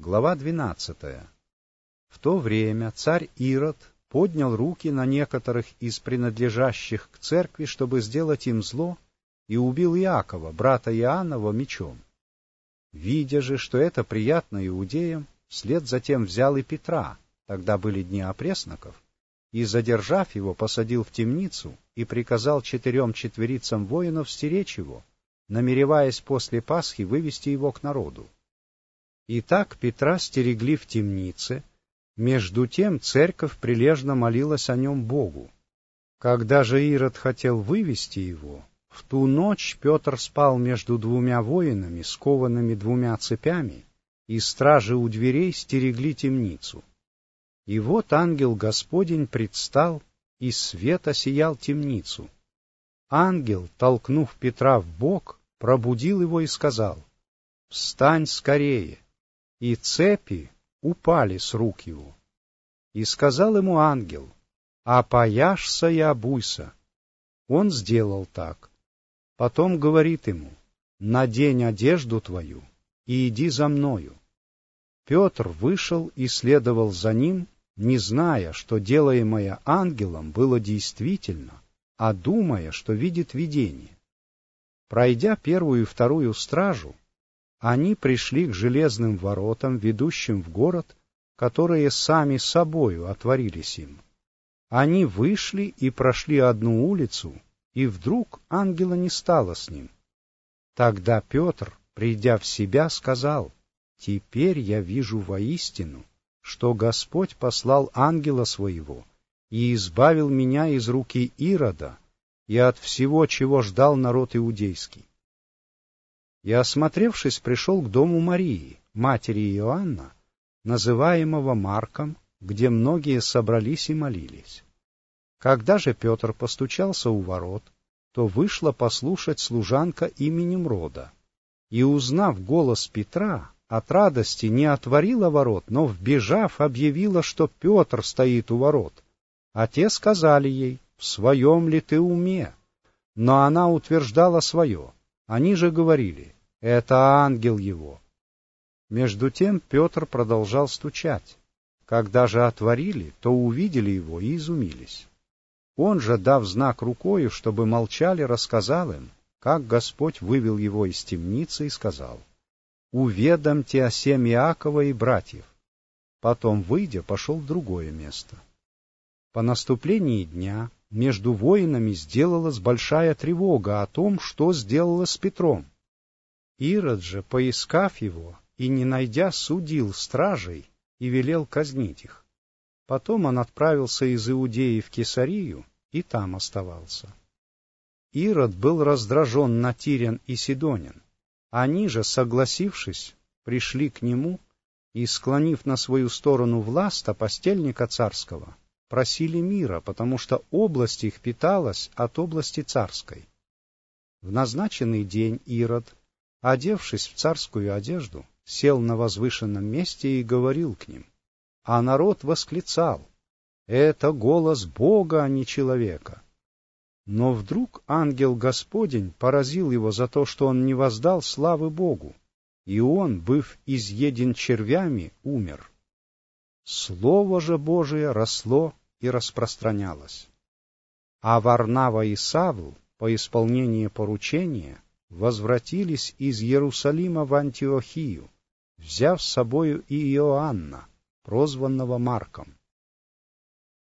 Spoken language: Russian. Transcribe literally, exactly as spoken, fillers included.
Глава двенадцатая. В то время царь Ирод поднял руки на некоторых из принадлежащих к церкви, чтобы сделать им зло, и убил Иакова, брата Иоаннова, мечом. Видя же, что это приятно иудеям, вслед затем взял и Петра, тогда были дни опресноков, и, задержав его, посадил в темницу и приказал четырем четверицам воинов стеречь его, намереваясь после Пасхи вывести его к народу. Итак, Петра стерегли в темнице, между тем церковь прилежно молилась о нем Богу. Когда же Ирод хотел вывести его, в ту ночь Петр спал между двумя воинами, скованными двумя цепями, и стражи у дверей стерегли темницу. И вот ангел Господень предстал, и свет осиял темницу. Ангел, толкнув Петра в бок, пробудил его и сказал: «Встань скорее!» И цепи упали с рук его. И сказал ему ангел: «Опояшься и обуйся». Он сделал так. Потом говорит ему: «Надень одежду твою и иди за мною». Петр вышел и следовал за ним, не зная, что делаемое ангелом было действительно, а думая, что видит видение. Пройдя первую и вторую стражу, они пришли к железным воротам, ведущим в город, которые сами собою отворились им. Они вышли и прошли одну улицу, и вдруг ангела не стало с ним. Тогда Петр, придя в себя, сказал: «Теперь я вижу воистину, что Господь послал ангела своего и избавил меня из руки Ирода и от всего, чего ждал народ иудейский». И, осмотревшись, пришел к дому Марии, матери Иоанна, называемого Марком, где многие собрались и молились. Когда же Петр постучался у ворот, то вышла послушать служанка именем Рода, и, узнав голос Петра, от радости не отворила ворот, но, вбежав, объявила, что Петр стоит у ворот. А те сказали ей: «В своем ли ты уме?» Но она утверждала свое. Они же говорили: «Это ангел его». Между тем Петр продолжал стучать. Когда же отворили, то увидели его и изумились. Он же, дав знак рукою, чтобы молчали, рассказал им, как Господь вывел его из темницы, и сказал: «Уведомьте о сем Иакова и братьев». Потом, выйдя, пошел в другое место. По наступлении дня между воинами сделалась большая тревога о том, что сделалось с Петром. Ирод же, поискав его и не найдя, судил стражей и велел казнить их. Потом он отправился из Иудеи в Кесарию и там оставался. Ирод был раздражен на Тирян и Сидонян. Они же, согласившись, пришли к нему и, склонив на свою сторону Власта, постельника царского, просили мира, потому что область их питалась от области царской. В назначенный день Ирод, одевшись в царскую одежду, сел на возвышенном месте и говорил к ним. А народ восклицал: «Это голос Бога, а не человека». Но вдруг ангел Господень поразил его за то, что он не воздал славы Богу, и он, быв изъеден червями, умер. Слово же Божие росло и распространялось. А Варнава и Савл, по исполнении поручения, возвратились из Иерусалима в Антиохию, взяв с собою и Иоанна, прозванного Марком.